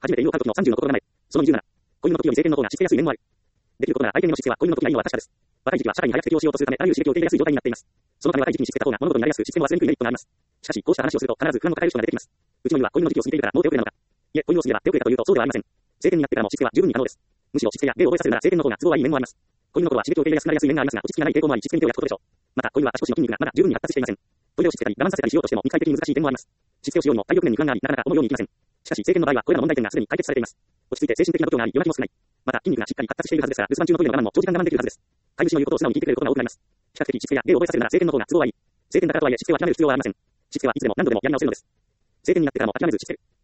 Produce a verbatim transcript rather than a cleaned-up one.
初めて犬を飼う時のさんじゅうの心構え。そのにじゅうなな。子犬の時より成犬の方がしつけやすい面もある。できることなら相手にのしつけは子犬の時がいいのは確かです。若い時期は社会に早く適応しようとするため、あらゆる刺激を受け入れやすい状態になっています。そのため若い時期にしつけた方が物事になりやすく、しつけも忘れにくいメリットがあります。しかし、こうした話をすると必ず不安を抱える人が出てきます。うちの犬は子犬の時期を過ぎているからもう手遅れなのか。いえ、子犬を過ぎれば手遅れかというとそうではありません。成犬になってからもしつけは十分に可能です。むしろしつけや礼を覚えさせるなら成犬の方が都合がいい面もあります。子犬の頃は刺激を受け入れやすくなりやすい面がありますが、落ち着きがない抵抗もあり、しつけに手を焼くことでしょう。また、子犬は足腰の筋肉がまだ十分に発達していません。トイレをしつけたり、我慢させたりしようとしても、肉体的に難しい点もあります。しつけをしようにも体力面に不安があり、なかなか思うようにいきません。しかし、成犬の場合は、これらの問題点がすでに解決されています。落ち着いて精神的な度胸があり、夜泣きも少ない。また、筋肉がしっかり発達しているはずですから、留守番中のトイレの我慢も長時間我慢できるはずです。飼い主の言うことを素直に聞いてくれることが多くなります。比較的しつけや礼を覚えさせるなら成犬の方が都合がいい。成犬だからとはいえ、しつけを諦める必要はありません。しつけはいつでも何度でもやり直せるのです。成犬になってからも諦めずしつける。